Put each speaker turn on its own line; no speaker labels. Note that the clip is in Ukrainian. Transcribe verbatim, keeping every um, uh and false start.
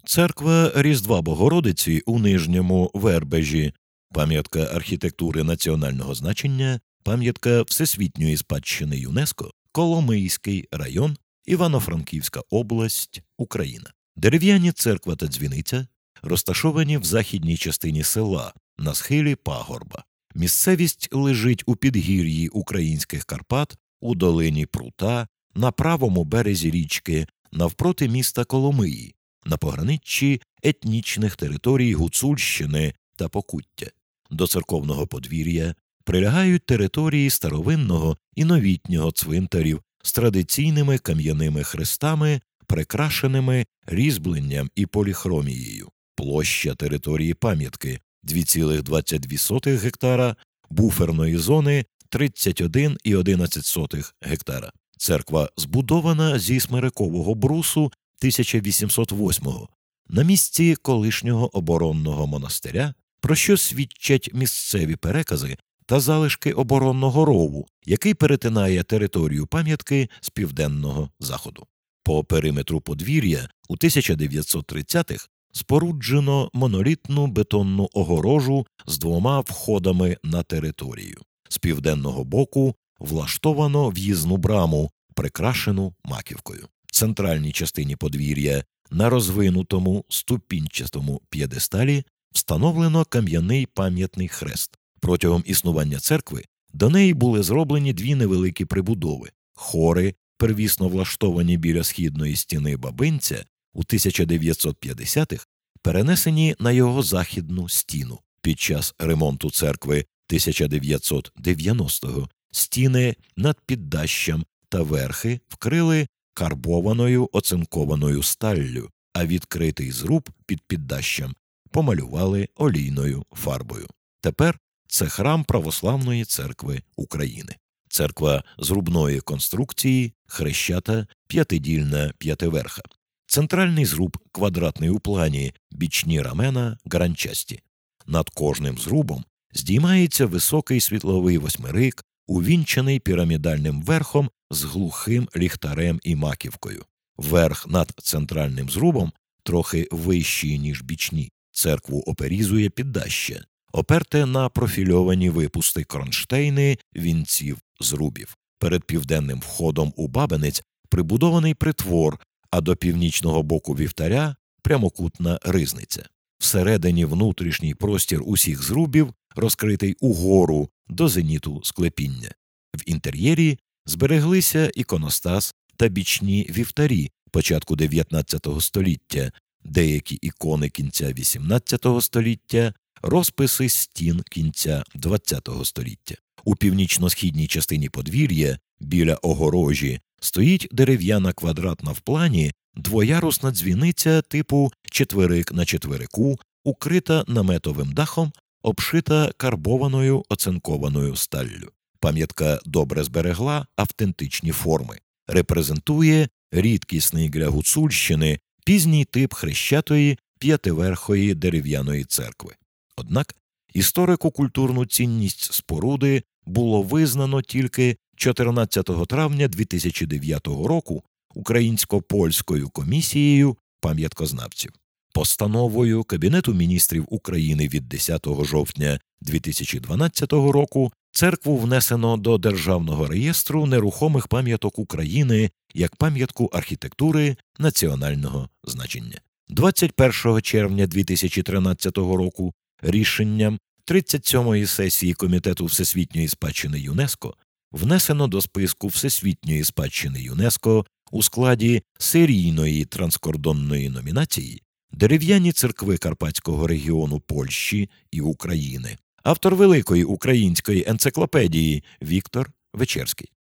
Церква Різдва Богородиці у Нижньому Вербежі – пам'ятка архітектури національного значення, пам'ятка Всесвітньої спадщини ЮНЕСКО, Коломийський район, Івано-Франківська область, Україна. Дерев'яні церква та дзвіниця розташовані в західній частині села, на схилі пагорба. Місцевість лежить у підгір'ї українських Карпат, у долині Прута, на правому березі річки, навпроти міста Коломиї, на пограниччі етнічних територій Гуцульщини та Покуття. До церковного подвір'я прилягають території старовинного і новітнього цвинтарів з традиційними кам'яними хрестами, прикрашеними різьбленням і поліхромією. Площа території пам'ятки – дві цілих двадцять дві сотих гектара, буферної зони – тридцять один цілих одинадцять сотих гектара. Церква збудована зі смирикового брусу тисяча вісімсот восьмого на місці колишнього оборонного монастиря, про що свідчать місцеві перекази та залишки оборонного рову, який перетинає територію пам'ятки з південного заходу. По периметру подвір'я у тисяча дев'ятсот тридцятих споруджено монолітну бетонну огорожу з двома входами на територію. З південного боку влаштовано в'їзну браму, прикрашену маківкою. В центральній частині подвір'я на розвинутому ступінчастому п'єдесталі встановлено кам'яний пам'ятний хрест. Протягом існування церкви до неї були зроблені дві невеликі прибудови. Хори, первісно влаштовані біля східної стіни Бабинця, у тисяча дев'ятсот п'ятдесятих перенесені на його західну стіну. Під час ремонту церкви тисяча дев'ятсот дев'яностого стіни над піддащем та верхи вкрили карбованою оцинкованою сталлю, а відкритий зруб під піддащем помалювали олійною фарбою. Тепер це храм Православної церкви України. Церква зрубної конструкції, хрещата, п'ятидільна п'ятиверха. Центральний зруб квадратний у плані, бічні рамена гранчасті. Над кожним зрубом здіймається високий світловий восьмирик, увінчаний пірамідальним верхом з глухим ліхтарем і маківкою. Верх над центральним зрубом трохи вищий, ніж бічні. Церкву оперізує піддаща, оперте на профільовані випусти кронштейни вінців зрубів. Перед південним входом у бабинець прибудований притвор, а до північного боку вівтаря – прямокутна ризниця. Всередині внутрішній простір усіх зрубів розкритий угору до зеніту склепіння. В інтер'єрі збереглися іконостас та бічні вівтарі початку дев'ятнадцятого століття, деякі ікони кінця вісімнадцятого століття, розписи стін кінця двадцятого століття. У північно-східній частині подвір'я, біля огорожі, стоїть дерев'яна квадратна в плані двоярусна дзвіниця типу четверик на четверику, укрита наметовим дахом, обшита карбованою оцинкованою сталлю. Пам'ятка добре зберегла автентичні форми. Репрезентує рідкісний для Гуцульщини пізній тип хрещатої п'ятиверхої дерев'яної церкви. Однак історико-культурну цінність споруди було визнано тільки чотирнадцятого травня дві тисячі дев'ятого року Українсько-польською комісією пам'яткознавців. Постановою Кабінету міністрів України від десятого жовтня дві тисячі дванадцятого року церкву внесено до Державного реєстру нерухомих пам'яток України як пам'ятку архітектури національного значення. двадцять першого червня дві тисячі тринадцятого року рішенням тридцять сьомої сесії Комітету Всесвітньої спадщини ЮНЕСКО внесено до списку Всесвітньої спадщини ЮНЕСКО у складі серійної транскордонної номінації дерев'яні церкви Карпатського регіону Польщі і України. Автор великої української енциклопедії Віктор Вечерський.